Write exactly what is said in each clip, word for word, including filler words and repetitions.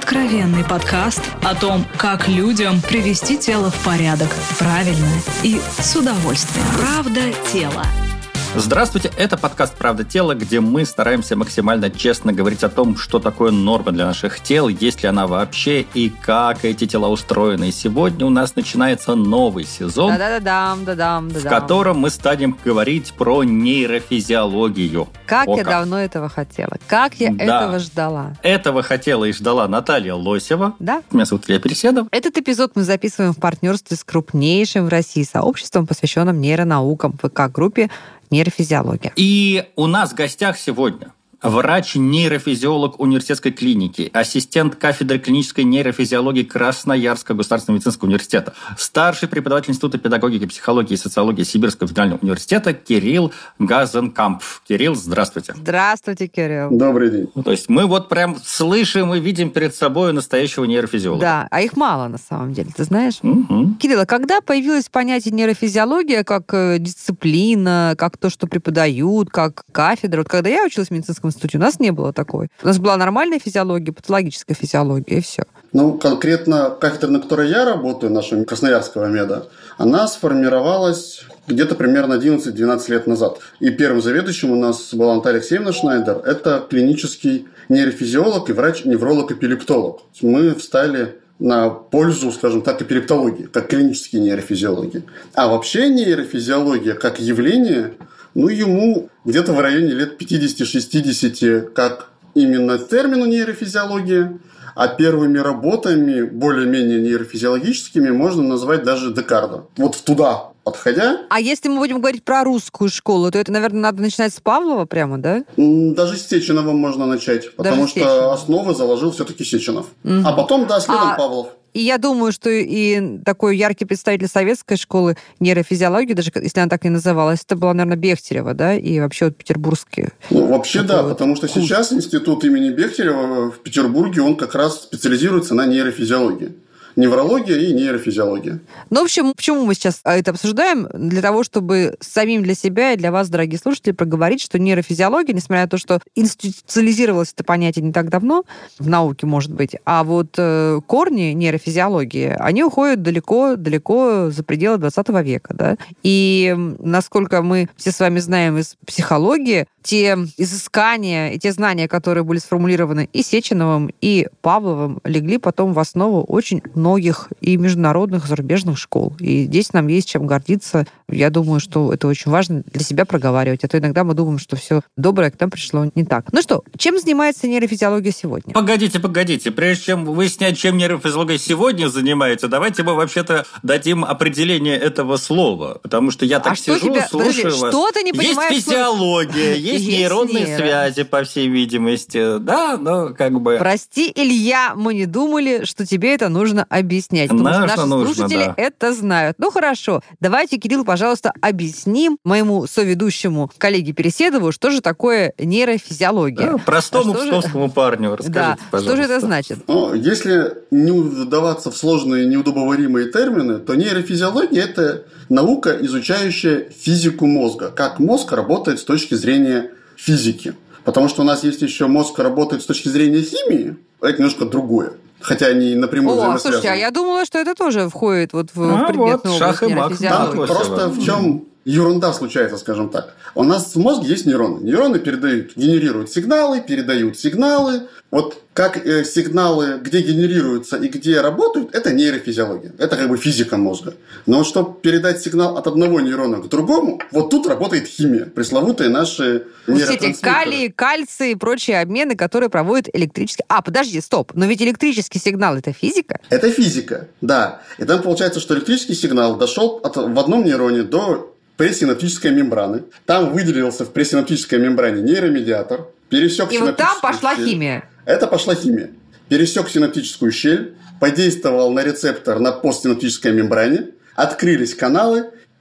Откровенный подкаст о том, как людям привести тело в порядок правильно и с удовольствием. Правда тела. Здравствуйте, это подкаст «Правда тела», где мы стараемся максимально честно говорить о том, что такое норма для наших тел, есть ли она вообще и как эти тела устроены. И сегодня у нас начинается новый сезон, да-да-да-дам, да-дам, да-дам. в котором мы станем говорить про нейрофизиологию. Как О, я как. давно этого хотела, как я Да. этого ждала. Этого хотела и ждала Наталья Лосева. Да? Меня зовут Илья Переседов. Этот эпизод мы записываем в партнерстве с крупнейшим в России сообществом, посвященным нейронаукам, в ВК-группе «Нейрофизиология». И у нас в гостях сегодня врач-нейрофизиолог университетской клиники, ассистент кафедры клинической нейрофизиологии Красноярского государственного медицинского университета, старший преподаватель Института педагогики, психологии и социологии Сибирского федерального университета Кирилл Газенкампф. Кирилл, здравствуйте. Здравствуйте, Кирилл. Добрый день. То есть мы вот прям слышим и видим перед собой настоящего нейрофизиолога. Да, а их мало на самом деле, ты знаешь? Угу. Кирилл, а когда появилось понятие нейрофизиология как э, дисциплина, как то, что преподают, как кафедра? Вот когда я училась в медицинском институте, у нас не было такой. У нас была нормальная физиология, патологическая физиология, и все. Ну, конкретно кафедра, на которой я работаю, нашего Красноярского меда, она сформировалась где-то примерно одиннадцать-двенадцать лет назад. И первым заведующим у нас была Наталья Алексеевна Шнайдер. Это клинический нейрофизиолог и врач-невролог-эпилептолог. Мы встали на пользу, скажем так, эпилептологии, как клинические нейрофизиологи. А вообще нейрофизиология как явление, ну, ему где-то в районе лет пятьдесят-шестьдесят, как именно термину нейрофизиология, а первыми работами, более-менее нейрофизиологическими, можно назвать даже Декарда. Вот туда подходя. А если мы будем говорить про русскую школу, то это, наверное, надо начинать с Павлова прямо, да? Даже с Сеченова можно начать, потому Даже что Сеченова. основы заложил все-таки Сеченов. Угу. А потом, да, следом А... Павлов. И я думаю, что и такой яркий представитель советской школы нейрофизиологии, даже если она так не называлась, это была, наверное, Бехтерева, да, и вообще вот петербургские. Ну, вообще, да, вот потому что курс. Сейчас институт имени Бехтерева в Петербурге, он как раз специализируется на нейрофизиологии. Неврология и нейрофизиология. Ну, в общем, почему мы сейчас это обсуждаем? Для того, чтобы самим для себя и для вас, дорогие слушатели, проговорить, что нейрофизиология, несмотря на то, что институциализировалось это понятие не так давно, в науке, может быть, а вот э, корни нейрофизиологии, они уходят далеко-далеко за пределы двадцатого века, да? И насколько мы все с вами знаем из психологии, те изыскания и те знания, которые были сформулированы и Сеченовым, и Павловым, легли потом в основу очень многих и международных, и зарубежных школ. И здесь нам есть чем гордиться. Я думаю, что это очень важно для себя проговаривать. А то иногда мы думаем, что все доброе к нам пришло не так. Ну что, чем занимается нейрофизиология сегодня? Погодите, погодите. Прежде чем выяснять, чем нейрофизиология сегодня занимается, давайте мы вообще-то дадим определение этого слова. Потому что я так а сижу, что тебя... слушаю Подожди, вас. Что ты не понимаешь? Есть физиология, есть, есть нейронные нейро. связи, по всей видимости. Да, но как бы... Прости, Илья, мы не думали, что тебе это нужно объяснять. Потому Нужно, что наши нужно, слушатели да. это знают. Ну, хорошо. Давайте, Кирилл, пожалуйста, объясним моему соведущему коллеге Переседову, что же такое нейрофизиология. Да, простому а псковскому же... парню расскажите, да. пожалуйста. Что же это значит? Ну, если не вдаваться в сложные, неудобоваримые термины, то нейрофизиология – это наука, изучающая физику мозга. Как мозг работает с точки зрения физики. Потому что у нас есть еще мозг работает с точки зрения химии, а это немножко другое. Хотя они напрямую О, взаимосвязаны. слушайте, а я думала, что это тоже входит вот в, а в предметную вот, область шах и мат, нейрофизиологии. да, Просто в чем ерунда случается, скажем так. У нас в мозге есть нейроны. Нейроны передают, генерируют сигналы, передают сигналы. Вот как э, сигналы, где генерируются и где работают, это нейрофизиология. Это как бы физика мозга. Но вот чтобы передать сигнал от одного нейрона к другому, вот тут работает химия. Пресловутые наши нейротрансмиттеры. Эти калий, кальций и прочие обмены, которые проводят электрический... А, подожди, стоп. Но ведь электрический сигнал – это физика? Это физика, да. И там получается, что электрический сигнал дошел от, в одном нейроне до пресинаптической мембраны. Там выделился в пресинаптической мембране нейромедиатор, пересек И вот там пошла щель. химия. Это пошла химия. Пересек синаптическую щель, подействовал на рецептор на постсинаптической мембране, открылись каналы,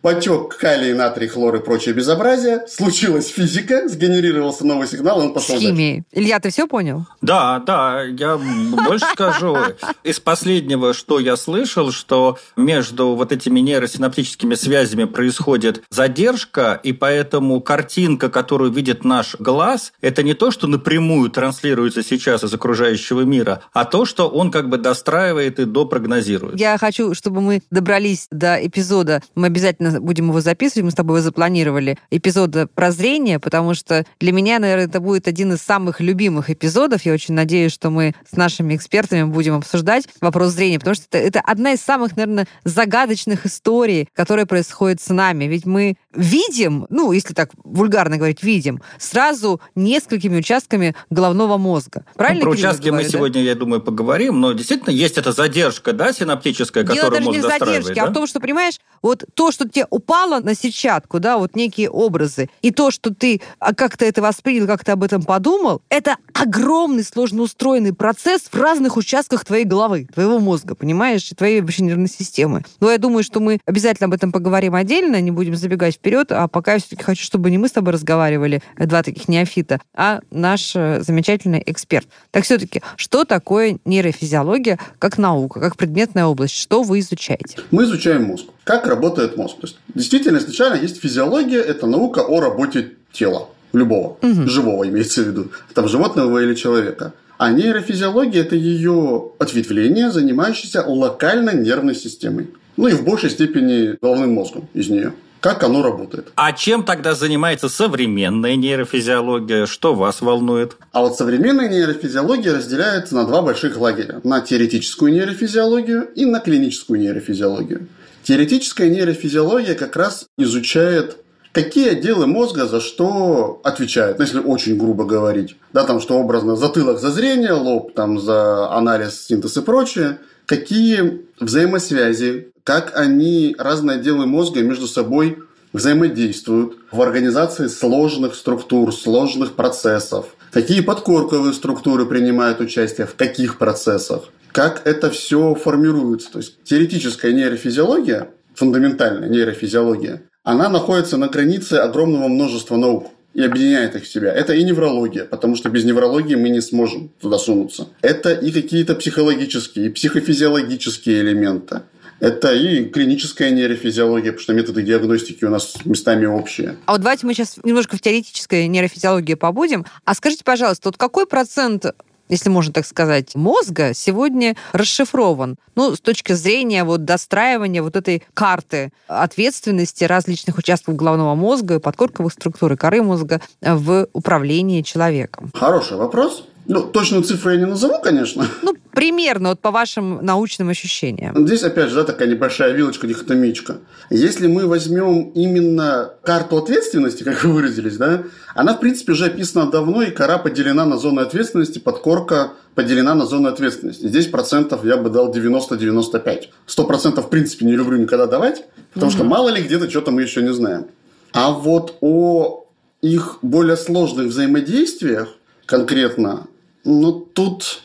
потек калий, натрий, хлор и прочее безобразие, случилась физика, сгенерировался новый сигнал, и он пошел с химией. Дальше. Илья, ты все понял? Да, да, я больше скажу. Из последнего, что я слышал, что между вот этими нейросинаптическими связями происходит задержка, и поэтому картинка, которую видит наш глаз, это не то, что напрямую транслируется сейчас из окружающего мира, а то, что он как бы достраивает и допрогнозирует. Я хочу, чтобы мы добрались до эпизода, мы обязательно будем его записывать, мы с тобой его запланировали, эпизода про зрение, потому что для меня, наверное, это будет один из самых любимых эпизодов. Я очень надеюсь, что мы с нашими экспертами будем обсуждать вопрос зрения, потому что это, это одна из самых, наверное, загадочных историй, которая происходит с нами. Ведь мы видим, ну, если так вульгарно говорить, видим, сразу несколькими участками головного мозга. Правильно, ну, про Кирилл, участки говорю, мы сегодня, да? я думаю, поговорим, но действительно есть эта задержка, да, синаптическая, Дело которую даже мозг не в достраивает, задержке, да? а в том, что, понимаешь, вот то, что тебе упало на сетчатку, да, вот некие образы, и то, что ты как-то это воспринял, как ты об этом подумал, это огромный, сложно устроенный процесс в разных участках твоей головы, твоего мозга, понимаешь, и твоей вообще нервной системы. Но я думаю, что мы обязательно об этом поговорим отдельно, не будем забегать вперед, а пока я все-таки хочу, чтобы не мы с тобой разговаривали, два таких неофита, а наш замечательный эксперт. Так все-таки, что такое нейрофизиология как наука, как предметная область? Что вы изучаете? Мы изучаем мозг. Как работает мозг? То есть, действительно, изначально есть физиология, это наука о работе тела. Любого. Угу. Живого имеется в виду. Там животного или человека. А нейрофизиология – это ее ответвление, занимающееся локальной нервной системой. Ну и в большей степени головным мозгом из нее. Как оно работает. А чем тогда занимается современная нейрофизиология? Что вас волнует? А вот современная нейрофизиология разделяется на два больших лагеря. На теоретическую нейрофизиологию и на клиническую нейрофизиологию. Теоретическая нейрофизиология как раз изучает, какие отделы мозга за что отвечают, ну, если очень грубо говорить. Да, там, что образно, затылок за зрение, лоб там, за анализ, синтез и прочее. Какие взаимосвязи, как они, разные отделы мозга между собой взаимодействуют в организации сложных структур, сложных процессов. Какие подкорковые структуры принимают участие, в каких процессах. Как это все формируется. То есть теоретическая нейрофизиология, фундаментальная нейрофизиология, она находится на границе огромного множества наук и объединяет их в себя. Это и неврология, потому что без неврологии мы не сможем туда сунуться. Это и какие-то психологические, и психофизиологические элементы. Это и клиническая нейрофизиология, потому что методы диагностики у нас местами общие. А вот давайте мы сейчас немножко в теоретической нейрофизиологии побудем. А скажите, пожалуйста, вот какой процент, если можно так сказать, мозга сегодня расшифрован? Ну, с точки зрения вот достраивания вот этой карты ответственности различных участков головного мозга, подкорковых структур и коры мозга в управлении человеком. Хороший вопрос. Ну, точную цифру я не назову, конечно. Ну, примерно, вот по вашим научным ощущениям. Здесь, опять же, да, такая небольшая вилочка, дихотомичка. Если мы возьмем именно карту ответственности, как вы выразились, да, она, в принципе, уже описана давно, и кора поделена на зоны ответственности, подкорка поделена на зоны ответственности. Здесь процентов я бы дал девяносто - девяносто пять. Сто процентов, в принципе, не люблю никогда давать, потому угу. что мало ли где-то что-то мы еще не знаем. А вот о их более сложных взаимодействиях конкретно, ну, тут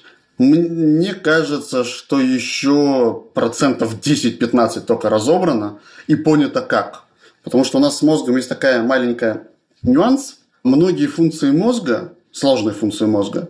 мне кажется, что еще процентов десять-пятнадцать только разобрано и понято как. Потому что у нас с мозгом есть такая маленькая нюанс. Многие функции мозга, сложные функции мозга,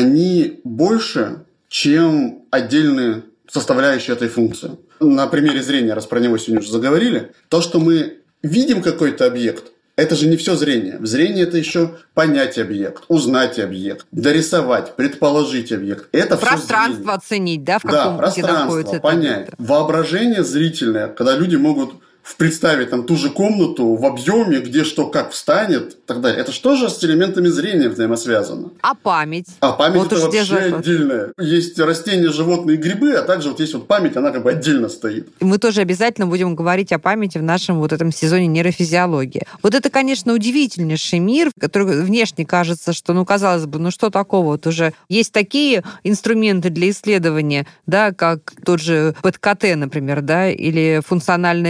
они больше, чем отдельные составляющие этой функции. На примере зрения, раз про него сегодня уже заговорили, то, что мы видим какой-то объект, это же не все зрение. В зрении это еще понять объект, узнать объект, дорисовать, предположить объект. Это пространство оценить, да, в каком да, пути находится. Понять. Воображение зрительное, когда люди могут представить там ту же комнату в объеме, где что как встанет и так далее. Это что же с элементами зрения взаимосвязано? А память? А память вот это вообще же... отдельная. Есть растения, животные, грибы, а также вот есть вот память, она как бы отдельно стоит. И мы тоже обязательно будем говорить о памяти в нашем вот этом сезоне нейрофизиологии. Вот это, конечно, удивительнейший мир, который внешне кажется, что, ну, казалось бы, ну что такого? Вот уже есть такие инструменты для исследования, да, как тот же пэт ка тэ, например, да, или функциональное эм эр тэ,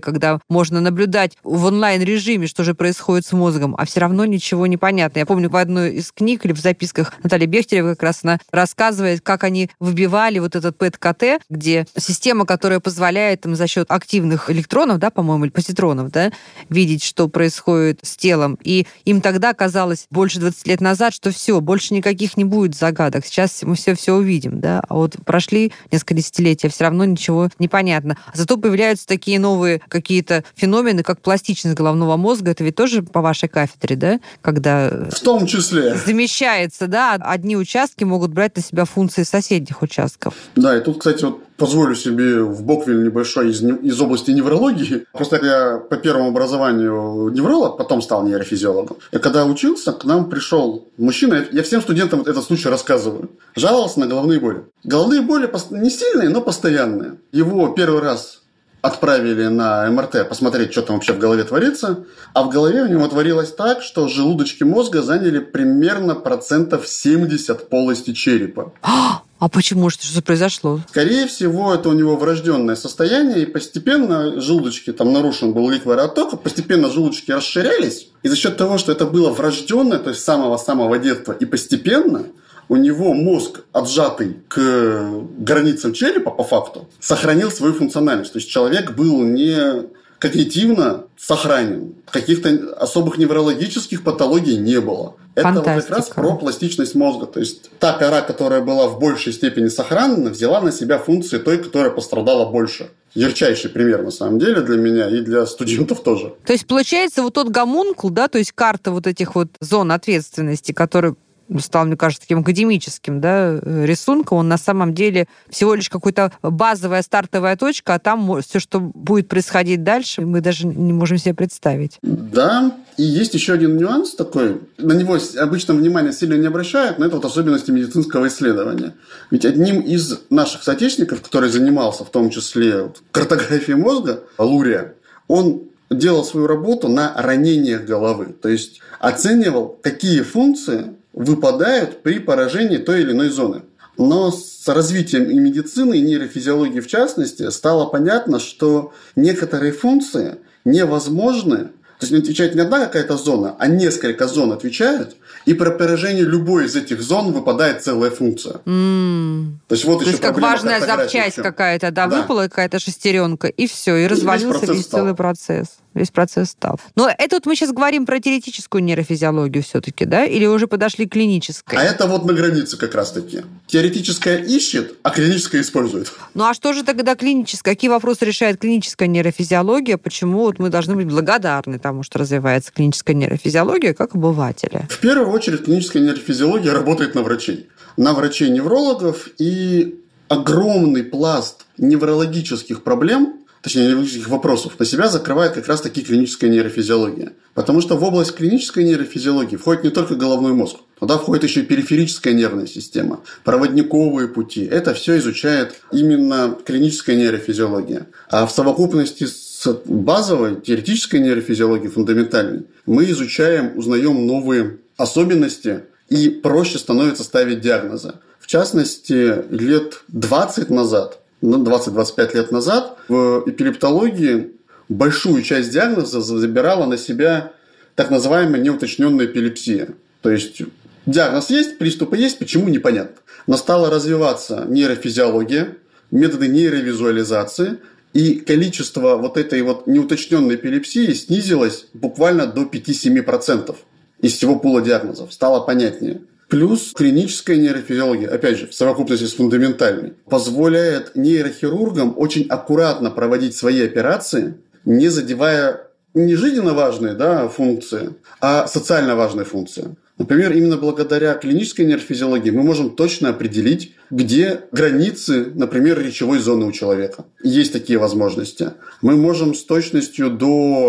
когда можно наблюдать в онлайн-режиме, что же происходит с мозгом, а все равно ничего не понятно. Я помню, в одной из книг или в записках Натальи Бехтеревой как раз она рассказывает, как они выбивали вот этот пэт-КТ, где система, которая позволяет им за счет активных электронов, да, по-моему, или позитронов, да, видеть, что происходит с телом. И им тогда казалось, больше двадцати лет назад, что все, больше никаких не будет загадок. Сейчас мы все-все увидим, да. А вот прошли несколько десятилетий, а все равно ничего не понятно. Зато появляются такие новые какие-то феномены, как пластичность головного мозга. Это ведь тоже по вашей кафедре, да? Когда в том числе замещается, да, одни участки могут брать на себя функции соседних участков. Да, и тут, кстати, вот позволю себе в боквиль небольшой из, из области неврологии. Просто я по первому образованию невролог, потом стал нейрофизиологом. И когда учился, к нам пришел мужчина, я всем студентам этот случай рассказываю, жаловался на головные боли. Головные боли не сильные, но постоянные. Его первый раз отправили на эм эр тэ посмотреть, что там вообще в голове творится, а в голове у него творилось так, что желудочки мозга заняли примерно процентов семьдесят полости черепа. А почему? Что же произошло? Скорее всего, это у него врожденное состояние, и постепенно желудочки, там нарушен был ликвороток, постепенно желудочки расширялись, и за счет того, что это было врожденное, то есть с самого-самого детства, и постепенно у него мозг, отжатый к границам черепа, по факту, сохранил свою функциональность. То есть человек был не когнитивно сохранен, каких-то особых неврологических патологий не было. Это вот как раз про пластичность мозга. То есть та кора, которая была в большей степени сохранена, взяла на себя функции той, которая пострадала больше. Ярчайший пример, на самом деле, для меня и для студентов тоже. То есть, получается, вот тот гомункул, да, то есть карта вот этих вот зон ответственности, которые стал, мне кажется, таким академическим, да, рисунком, он на самом деле всего лишь какая-то базовая стартовая точка, а там все, что будет происходить дальше, мы даже не можем себе представить. Да, и есть еще один нюанс такой, на него обычно внимание сильно не обращают, но это вот особенности медицинского исследования. Ведь одним из наших соотечественников, который занимался в том числе картографией мозга, Лурия, он делал свою работу на ранениях головы, то есть оценивал, какие функции выпадают при поражении той или иной зоны. Но с развитием и медицины, и нейрофизиологии в частности, стало понятно, что некоторые функции невозможны. То есть не отвечает не одна какая-то зона, а несколько зон отвечают, и при поражении любой из этих зон выпадает целая функция. Mm. То есть вот То еще есть как важная запчасть какая-то, да, да, выпала какая-то шестеренка, и все, и, и развалился весь, весь целый процесс. Весь процесс стал. Но это вот мы сейчас говорим про теоретическую нейрофизиологию все-таки, да? Или уже подошли к клинической? А это вот на границе как раз-таки. Теоретическая ищет, а клиническая использует. Ну а что же тогда клиническая? Какие вопросы решает клиническая нейрофизиология? Почему вот мы должны быть благодарны тому, что развивается клиническая нейрофизиология, как обыватели? В первую очередь клиническая нейрофизиология работает на врачей. На врачей-неврологов, и огромный пласт неврологических проблем, точнее, неврологических вопросов, на себя закрывает как раз-таки клиническая нейрофизиология. Потому что в область клинической нейрофизиологии входит не только головной мозг, туда входит еще и периферическая нервная система, проводниковые пути. Это все изучает именно клиническая нейрофизиология. А в совокупности с базовой теоретической нейрофизиологией, фундаментальной, мы изучаем, узнаем новые особенности, и проще становится ставить диагнозы. В частности, лет двадцать назад, двадцать-двадцать пять лет назад в эпилептологии большую часть диагноза забирала на себя так называемая неуточненная эпилепсия. То есть диагноз есть, приступы есть, почему непонятно. Но стала развиваться нейрофизиология, методы нейровизуализации, и количество вот этой вот неуточненной эпилепсии снизилось буквально до пять-семь процентов из всего пула диагнозов. Стало понятнее. Плюс клиническая нейрофизиология, опять же, в совокупности с фундаментальной, позволяет нейрохирургам очень аккуратно проводить свои операции, не задевая не жизненно важные, да, функции, а социально важные функции. Например, именно благодаря клинической нейрофизиологии мы можем точно определить, где границы, например, речевой зоны у человека. Есть такие возможности. Мы можем с точностью до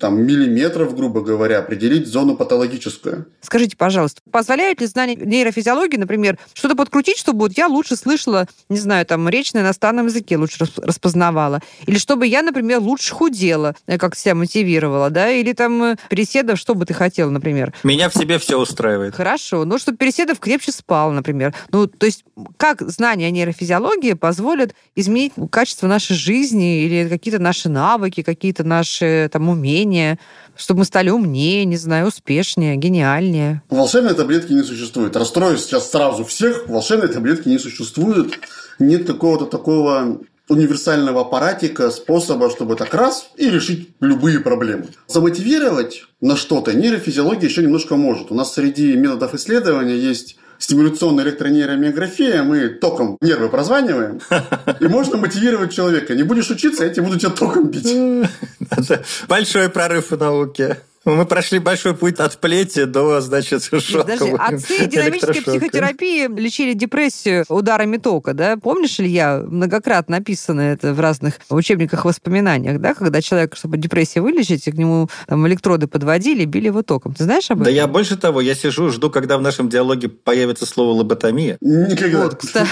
там, миллиметров, грубо говоря, определить зону патологическую. Скажите, пожалуйста, позволяют ли знания нейрофизиологии, например, что-то подкрутить, чтобы вот я лучше слышала, не знаю, там, речь на иностранном языке лучше распознавала, или чтобы я, например, лучше худела, как себя мотивировала, да, или там Переседов, что бы ты хотела, например? Меня в себе все устраивает. Хорошо, ну, чтобы Переседов крепче спал, например. Ну, то есть, как знания о нейрофизиологии позволят изменить качество нашей жизни или какие-то наши навыки, какие-то наши там умения, чтобы мы стали умнее, не знаю, успешнее, гениальнее? Волшебной таблетки не существует. Расстрою сейчас сразу всех. Волшебной таблетки не существует. Нет какого-то такого универсального аппаратика, способа, чтобы так раз и решить любые проблемы. Замотивировать на что-то нейрофизиология еще немножко может. У нас среди методов исследования есть стимуляционная электронейромиография, мы током нервы прозваниваем, и можно мотивировать человека. Не будешь учиться, я тебе буду тебя током бить. Большой прорыв в науке. Мы прошли большой путь от плети до, значит, шока. Подожди, отцы динамической психотерапии лечили депрессию ударами тока, да? Помнишь, Илья, многократно написано это в разных учебниках, воспоминаниях, да? Когда человек, чтобы депрессию вылечить, к нему там электроды подводили, били его током. Ты знаешь об этом? Да я больше того, я сижу, жду, когда в нашем диалоге появится слово лоботомия. Никогда. Вот, кстати.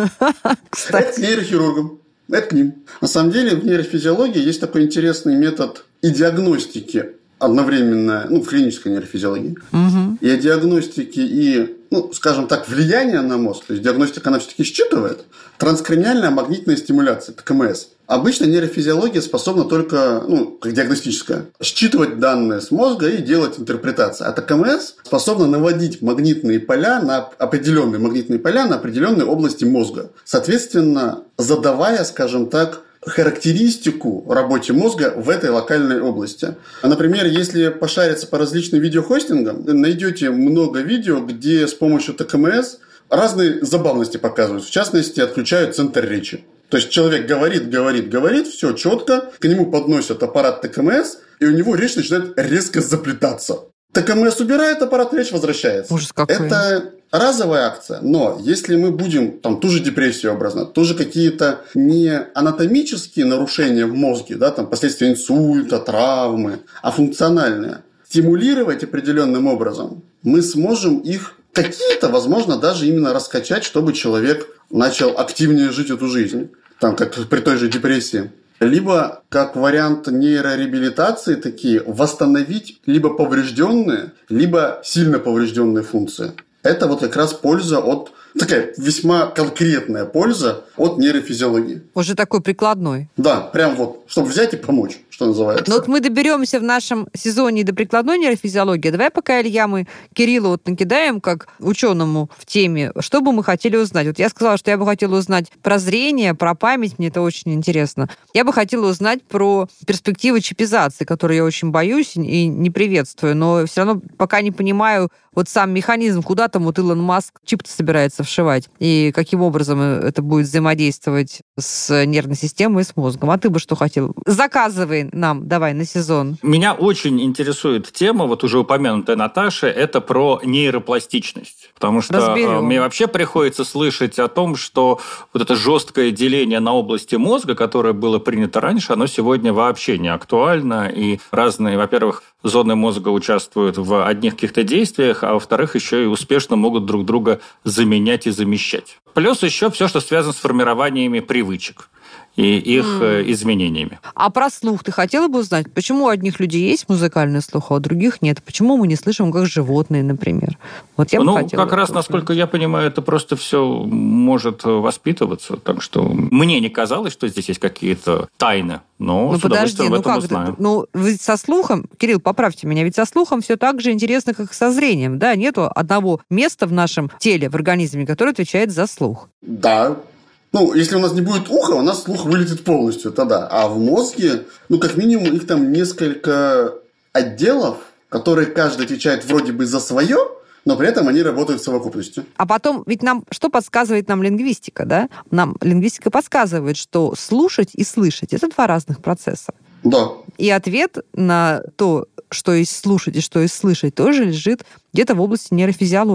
Это к нейрохирургам. Это к ним. На самом деле в нейрофизиологии есть такой интересный метод и диагностики одновременно, ну, в клинической нейрофизиологии, угу. и о диагностике, и, ну, скажем так, влияние на мозг. То есть диагностика, она все-таки считывает. Транскраниальная магнитная стимуляция, Т К М С. Обычно нейрофизиология способна только, ну, как диагностическая, считывать данные с мозга и делать интерпретации. А Т К М С способна наводить магнитные поля на определенные магнитные поля на определенные области мозга. Соответственно, задавая, скажем так, характеристику работе мозга в этой локальной области. Например, если пошариться по различным видеохостингам, найдете много видео, где с помощью Т К М С разные забавности показывают. В частности, отключают центр речи. То есть человек говорит, говорит, говорит, все четко, к нему подносят аппарат Т К М С, и у него речь начинает резко заплетаться. Т К М С убирает, аппарат речь возвращается. Ужас какой. Это разовая акция, но если мы будем там ту же депрессию образно, тоже какие-то не анатомические нарушения в мозге, да, там последствия инсульта, травмы, а функциональные, стимулировать определенным образом, мы сможем их какие-то, возможно, даже именно раскачать, чтобы человек начал активнее жить эту жизнь, там, как при той же депрессии. Либо, как вариант нейрореабилитации, такие, восстановить либо поврежденные, либо сильно поврежденные функции. Это вот как раз польза от... Такая весьма конкретная польза от нейрофизиологии. Уже такой прикладной. Да, прям вот, чтобы взять и помочь, что называется. Но вот мы доберемся в нашем сезоне до прикладной нейрофизиологии. Давай пока, Илья, мы Кириллу вот накидаем, как ученому в теме, что бы мы хотели узнать. Вот я сказала, что я бы хотела узнать про зрение, про память, мне это очень интересно. Я бы хотела узнать про перспективы чипизации, которые я очень боюсь и не приветствую, но все равно пока не понимаю вот сам механизм, куда там вот Илон Маск чип-то собирается вшивать, и каким образом это будет взаимодействовать с нервной системой и с мозгом. А ты бы что хотел? Заказывай нам, давай, на сезон. Меня очень интересует тема, вот уже упомянутая Наташа, это про нейропластичность. Потому что Разберем. Мне вообще приходится слышать о том, что вот это жесткое деление на области мозга, которое было принято раньше, оно сегодня вообще не актуально. И разные, во-первых, зоны мозга участвуют в одних каких-то действиях, а во-вторых, еще и успешно могут друг друга заменять и замещать. Плюс еще все, что связано с формированиями привычек и их mm. изменениями. А про слух ты хотела бы узнать? Почему у одних людей есть музыкальный слух, а у других нет? Почему мы не слышим, как животные, например? Вот я бы ну, хотела как раз, узнать. Насколько я понимаю, это просто все может воспитываться. Так что мне не казалось, что здесь есть какие-то тайны, но ну, с удовольствием подожди, об этом ну как узнаю. Это? Ну, ведь со слухом, Кирилл, поправьте меня, ведь со слухом все так же интересно, как и со зрением. Да, нету одного места в нашем теле, в организме, которое отвечает за слух. Да. Ну, если у нас не будет уха, у нас слух вылетит полностью, тогда. А в мозге, ну, как минимум, их там несколько отделов, которые каждый отвечает вроде бы за свое, но при этом они работают в совокупности. А потом, ведь нам, что подсказывает нам лингвистика, да? Нам лингвистика подсказывает, что слушать и слышать – это два разных процесса. Да. И ответ на то, что есть слушать и что есть слышать, тоже лежит где-то в области нейрофизиологии.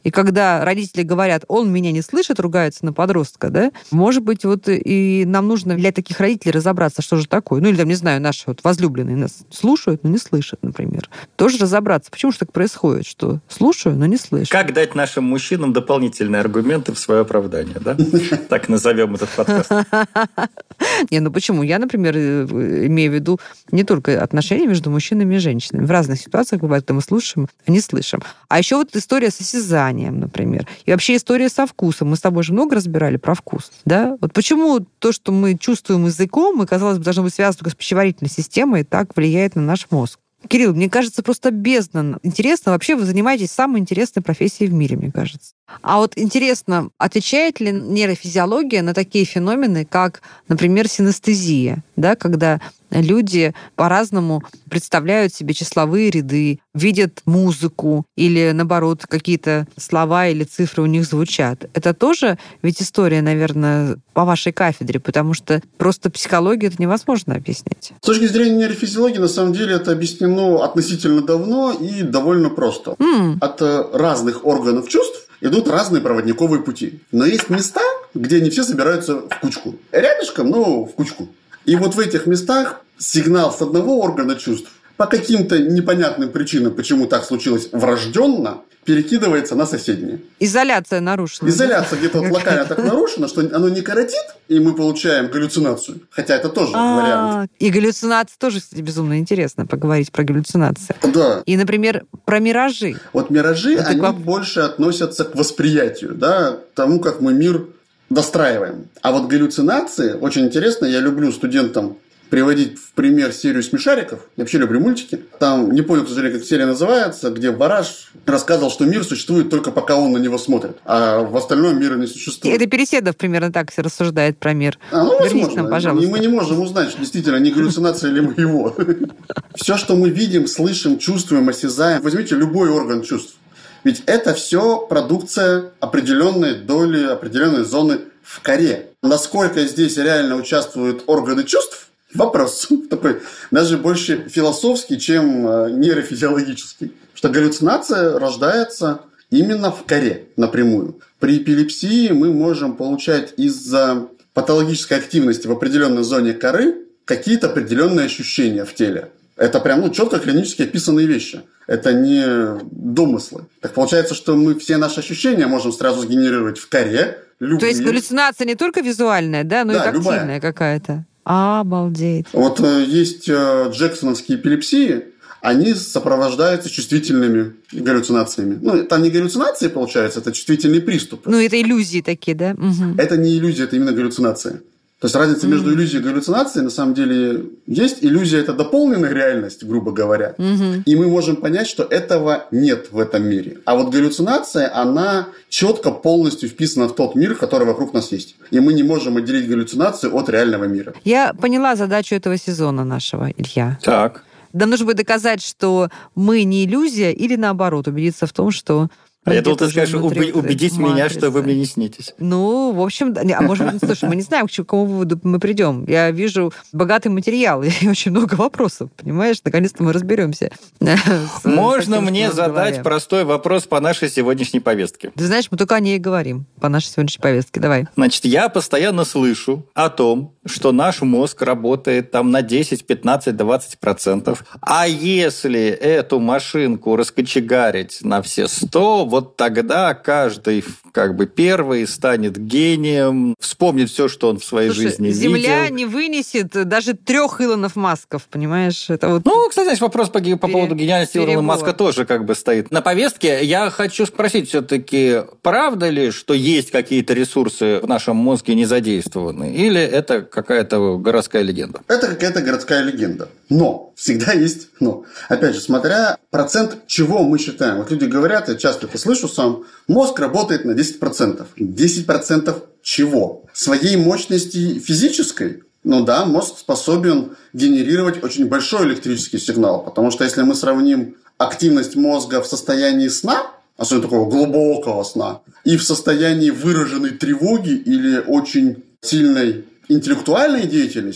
И когда родители говорят, он меня не слышит, ругаются на подростка, да, может быть, вот и нам нужно для таких родителей разобраться, что же такое. Ну, или там, не знаю, наши вот возлюбленные нас слушают, но не слышат, например. Тоже разобраться, почему же так происходит, что слушаю, но не слышу. Как дать нашим мужчинам дополнительные аргументы в свое оправдание, да? Так назовем этот подкаст. Не, ну почему? Я, например, имею в виду не только отношения между мужчинами и женщинами. В разных ситуациях бывает, когда мы слушаем, а не слышим. А еще вот история с осязанием, например. И вообще история со вкусом. Мы с тобой же много разбирали про вкус, да? Вот почему то, что мы чувствуем языком, и, казалось бы, должно быть связано только с пищеварительной системой, так влияет на наш мозг. Кирилл, мне кажется, просто бездна. Интересно, вообще вы занимаетесь самой интересной профессией в мире, мне кажется. А вот интересно, отвечает ли нейрофизиология на такие феномены, как, например, синестезия, да, когда люди по-разному представляют себе числовые ряды, видят музыку или, наоборот, какие-то слова или цифры у них звучат. Это тоже ведь история, наверное, по вашей кафедре, потому что просто психологию это невозможно объяснить. С точки зрения нейрофизиологии, на самом деле, это объяснено относительно давно и довольно просто. Mm. От разных органов чувств идут разные проводниковые пути. Но есть места, где они все собираются в кучку. Рядышком, но в кучку. И вот в этих местах сигнал с одного органа чувств по каким-то непонятным причинам, почему так случилось врожденно, перекидывается на соседние. Изоляция нарушена. Изоляция где-то вот локально так нарушена, что оно не коротит, и мы получаем галлюцинацию. Хотя это тоже вариант. И галлюцинации тоже, кстати, безумно интересно поговорить про галлюцинации. Да. И, например, про миражи. Вот миражи, они больше относятся к восприятию, да, к тому, как мы мир достраиваем. А вот галлюцинации, очень интересно, я люблю студентам приводить в пример серию «Смешариков». Я вообще люблю мультики. Там, не помню, к сожалению, как серия называется, где Бараш рассказывал, что мир существует только пока он на него смотрит, а в остальном мира не существует. Это Переседов примерно так рассуждает про мир. А, ну, Вернись нам, пожалуйста. И мы не можем узнать, действительно, не галлюцинация ли мы его. Все, что мы видим, слышим, чувствуем, осязаем. Возьмите любой орган чувств. Ведь это все продукция определенной доли, определенной зоны в коре. Насколько здесь реально участвуют органы чувств? Вопрос такой, даже больше философский, чем нейрофизиологический. Что галлюцинация рождается именно в коре напрямую. При эпилепсии мы можем получать из-за патологической активности в определенной зоне коры какие-то определенные ощущения в теле. Это прям ну, четко клинически описанные вещи. Это не домыслы. Так получается, что мы все наши ощущения можем сразу сгенерировать в коре. Любви. То есть галлюцинация не только визуальная, да, но да, и тактильная любая. Какая-то. Обалдеть. Вот э, есть э, джексоновские эпилепсии, они сопровождаются чувствительными галлюцинациями. Ну, там не галлюцинации, получается, это чувствительные приступы. Ну, это иллюзии такие, да? Угу. Это не иллюзия, это именно галлюцинация. То есть разница между mm-hmm. иллюзией и галлюцинацией на самом деле есть. Иллюзия – это дополненная реальность, грубо говоря. Mm-hmm. И мы можем понять, что этого нет в этом мире. А вот галлюцинация, она четко полностью вписана в тот мир, который вокруг нас есть. И мы не можем отделить галлюцинацию от реального мира. Я поняла задачу этого сезона нашего, Илья. Так. Нам нужно будет доказать, что мы не иллюзия, или наоборот, убедиться в том, что... А я думал, ты скажешь, убедить меня, что вы мне не снитесь. Ну, в общем, а может быть, слушай, мы не знаем, к какому выводу мы придем. Я вижу богатый материал и очень много вопросов, понимаешь? Наконец-то мы разберемся. Можно мне задать простой вопрос по нашей сегодняшней повестке? Ты знаешь, мы только о ней и говорим, по нашей сегодняшней повестке. Давай. Значит, я постоянно слышу о том, что наш мозг работает там на десять, пятнадцать, двадцать процентов. А если эту машинку раскочегарить на все сто, вот тогда каждый как бы первый станет гением, вспомнит все, что он в своей Слушай, жизни Земля видел. Земля не вынесет даже трех Илонов Масков, понимаешь? Это вот ну, кстати, знаешь, вопрос по, по поводу гениальности Илона Маска тоже как бы стоит на повестке. Я хочу спросить все-таки, правда ли, что есть какие-то ресурсы в нашем мозге не задействованы? Или это какая-то городская легенда? Это какая-то городская легенда. Но, всегда есть но. Опять же, смотря процент чего мы считаем. Вот люди говорят, я часто это слышу сам, мозг работает на десять процентов. десять процентов чего? Своей мощности физической? Ну да, мозг способен генерировать очень большой электрический сигнал. Потому что если мы сравним активность мозга в состоянии сна, особенно такого глубокого сна, и в состоянии выраженной тревоги или очень сильной интеллектуальной деятельности,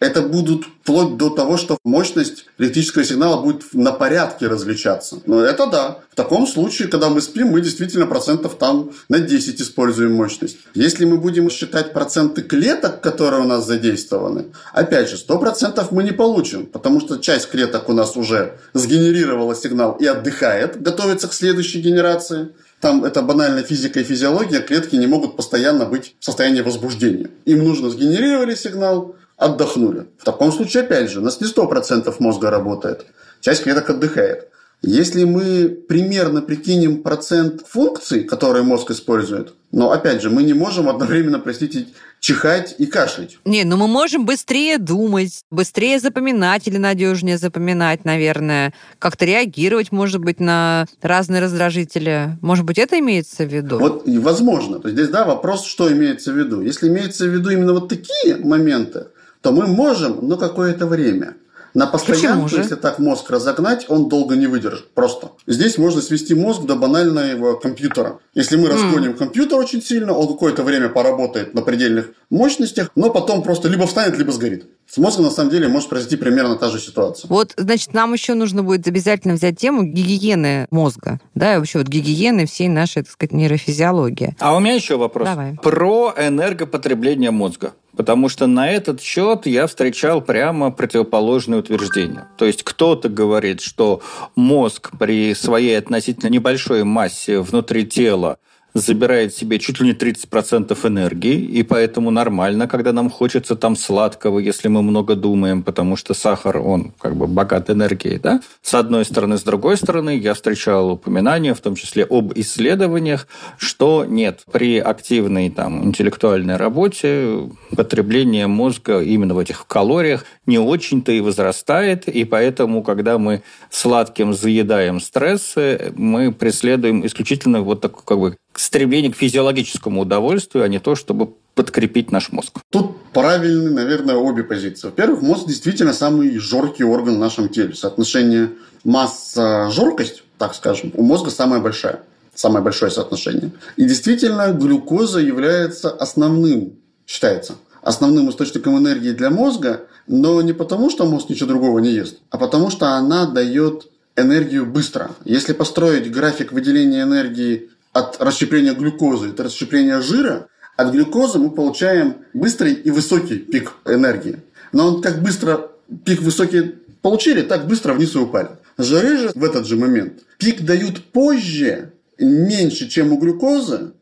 Это будут вплоть до того, что мощность электрического сигнала будет на порядке различаться. Но это да. В таком случае, когда мы спим, мы действительно процентов там на десять используем мощность. Если мы будем считать проценты клеток, которые у нас задействованы, опять же, сто процентов мы не получим, потому что часть клеток у нас уже сгенерировала сигнал и отдыхает, готовится к следующей генерации. Там это банальная физика и физиология, клетки не могут постоянно быть в состоянии возбуждения. Им нужно сгенерировали сигнал, отдохнули. В таком случае, опять же, у нас не сто процентов мозга работает, часть клеток отдыхает. Если мы примерно прикинем процент функций, которые мозг использует, но, опять же, мы не можем одновременно, простите, чихать и кашлять. Не, ну мы можем быстрее думать, быстрее запоминать или надежнее запоминать, наверное. Как-то реагировать, может быть, на разные раздражители. Может быть, это имеется в виду? Вот, и возможно. То есть здесь, да, вопрос, что имеется в виду. Если имеется в виду именно вот такие моменты, то мы можем, но какое-то время. На постоянку, если так мозг разогнать, он долго не выдержит. Просто. Здесь можно свести мозг до банального компьютера. Если мы разгоним mm. компьютер очень сильно, он какое-то время поработает на предельных мощностях, но потом просто либо встанет, либо сгорит. С мозгом, на самом деле, может произойти примерно та же ситуация. Вот, значит, нам еще нужно будет обязательно взять тему гигиены мозга. Да, и вообще вот гигиены всей нашей, так сказать, нейрофизиологии. А у меня еще вопрос. Давай. Про энергопотребление мозга. Потому что на этот счет я встречал прямо противоположное утверждение. То есть кто-то говорит, что мозг при своей относительно небольшой массе внутри тела забирает себе чуть ли не тридцать процентов энергии, и поэтому нормально, когда нам хочется там сладкого, если мы много думаем, потому что сахар, он как бы богат энергией, да? С одной стороны. С другой стороны, я встречал упоминания, в том числе об исследованиях, что нет, при активной там интеллектуальной работе потребление мозга именно в этих калориях не очень-то и возрастает, и поэтому, когда мы сладким заедаем стрессы, мы преследуем исключительно вот такой как бы стремление к физиологическому удовольствию, а не то, чтобы подкрепить наш мозг. Тут правильны, наверное, обе позиции. Во-первых, мозг действительно самый жоркий орган в нашем теле. Соотношение масса-жоркость, так скажем, у мозга самое большое. Самое большое соотношение. И действительно, глюкоза является основным, считается, основным источником энергии для мозга, но не потому, что мозг ничего другого не ест, а потому, что она дает энергию быстро. Если построить график выделения энергии от расщепления глюкозы, от расщепления жира, от глюкозы мы получаем быстрый и высокий пик энергии. Но он как быстро пик высокий получили, так быстро вниз и упали. Жиры же в этот же момент пик дают позже, меньше, чем у глюкозы,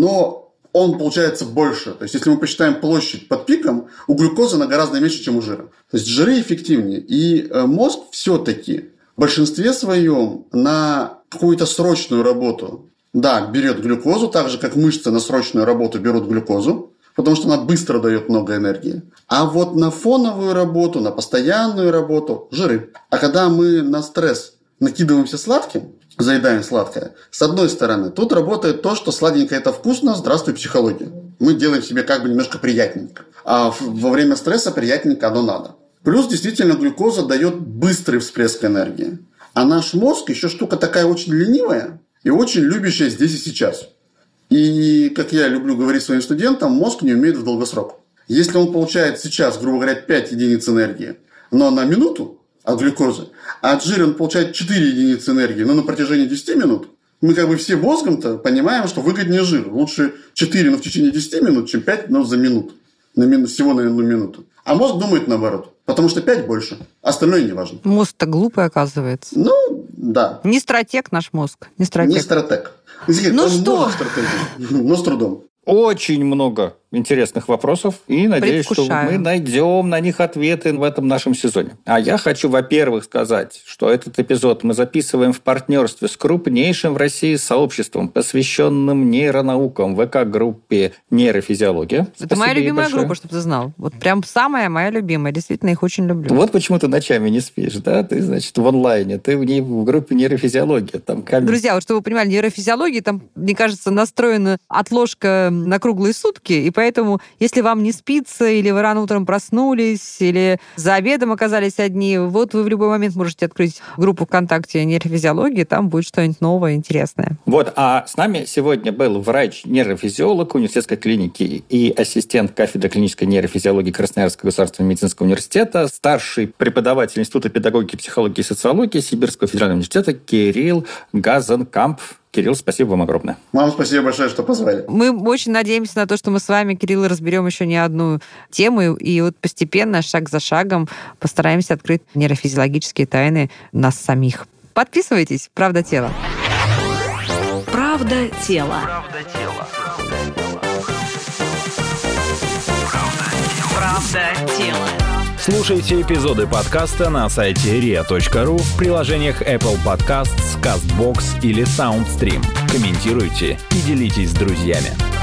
но он получается больше. То есть, если мы посчитаем площадь под пиком, у глюкозы она гораздо меньше, чем у жира. То есть, жиры эффективнее. И мозг все-таки в большинстве своем на какую-то срочную работу да, берет глюкозу, так же, как мышцы на срочную работу берут глюкозу, потому что она быстро дает много энергии. А вот на фоновую работу, на постоянную работу – жиры. А когда мы на стресс накидываемся сладким, заедаем сладкое, с одной стороны, тут работает то, что сладенькое – это вкусно, здравствуй, психология. Мы делаем себе как бы немножко приятненько. А во время стресса приятненько оно надо. Плюс, действительно, глюкоза дает быстрый всплеск энергии. А наш мозг еще штука такая очень ленивая, и очень любящая здесь и сейчас. И, как я люблю говорить своим студентам, мозг не умеет в долгосрок. Если он получает сейчас, грубо говоря, пять единиц энергии, но на минуту от глюкозы, а от жира он получает четыре единицы энергии, но на протяжении десяти минут, мы как бы все мозгом-то понимаем, что выгоднее жир. Лучше четыре, но в течение десяти минут, чем пять, но за минуту. На мину, всего на одну минуту. А мозг думает наоборот. Потому что пять больше, остальное не важно. Мозг-то глупый, оказывается. Ну, да. Не стратег наш мозг. Не стратег. Не стратег. Ну он что? Может стратегию, но с трудом. Очень много интересных вопросов, и надеюсь, что мы найдем на них ответы в этом нашем сезоне. А я хочу, во-первых, сказать, что этот эпизод мы записываем в партнерстве с крупнейшим в России сообществом, посвященным нейронаукам, ВК-группе «Нейрофизиология». Это Спасибо моя любимая большое. группа, чтобы ты знал. Вот прям самая моя любимая. Действительно, их очень люблю. Вот почему ты ночами не спишь, да? Ты, значит, в онлайне, ты в, ней, в группе «Нейрофизиология». Там камень... Друзья, вот чтобы вы понимали, нейрофизиология, там, мне кажется, настроена отложка на круглые сутки, и поэтому, если вам не спится, или вы рано утром проснулись, или за обедом оказались одни, вот вы в любой момент можете открыть группу ВКонтакте нейрофизиологии, там будет что-нибудь новое, интересное. Вот, а с нами сегодня был врач-нейрофизиолог университетской клиники и ассистент кафедры клинической нейрофизиологии Красноярского государственного медицинского университета, старший преподаватель Института педагогики, психологии и социологии Сибирского федерального университета Кирилл Газенкамп. Кирилл, спасибо вам огромное. Вам спасибо большое, что позвали. Мы очень надеемся на то, что мы с вами, Кирилл, разберем еще не одну тему, и вот постепенно, шаг за шагом, постараемся открыть нейрофизиологические тайны нас самих. Подписывайтесь. Правда тела. Правда тела. Правда тела. Слушайте эпизоды подкаста на сайте риа точка ру, в приложениях Apple Podcasts, CastBox или SoundStream. Комментируйте и делитесь с друзьями.